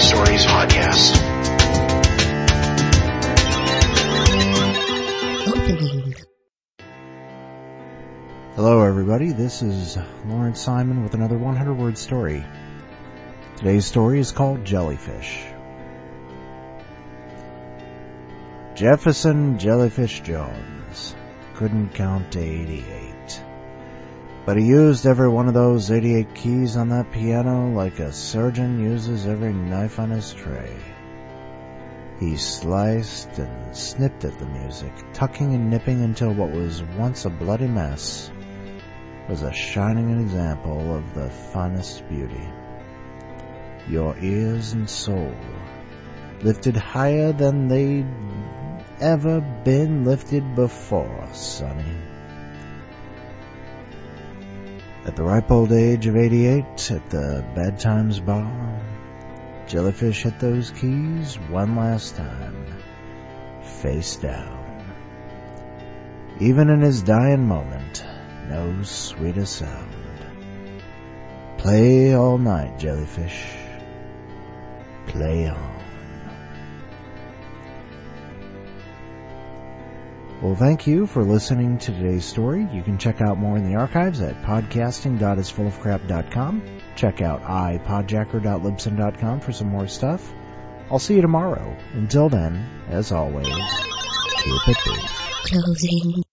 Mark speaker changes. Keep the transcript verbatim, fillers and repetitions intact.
Speaker 1: Stories podcast.
Speaker 2: Opening.
Speaker 3: Hello everybody, this is Lawrence Simon with another one hundred word story. Today's story is called Jellyfish. Jefferson Jellyfish Jones couldn't count to eighty-eight, but he used every one of those eighty-eight keys on that piano like a surgeon uses every knife on his tray. He sliced and snipped at the music, tucking and nipping until what was once a bloody mess was a shining example of the finest beauty. Your ears and soul lifted higher than they'd ever been lifted before, sonny. At the ripe old age of eighty-eight, at the Bad Times Bar, Jellyfish hit those keys one last time, face down. Even in his dying moment, no sweeter sound. Play all night, Jellyfish. Play on. Well, thank you for listening to today's story. You can check out more in the archives at podcasting dot is full of crap dot com. Check out i podjacker dot libsyn dot com for some more stuff. I'll see you tomorrow. Until then, as always, keep it brief.
Speaker 2: Closing.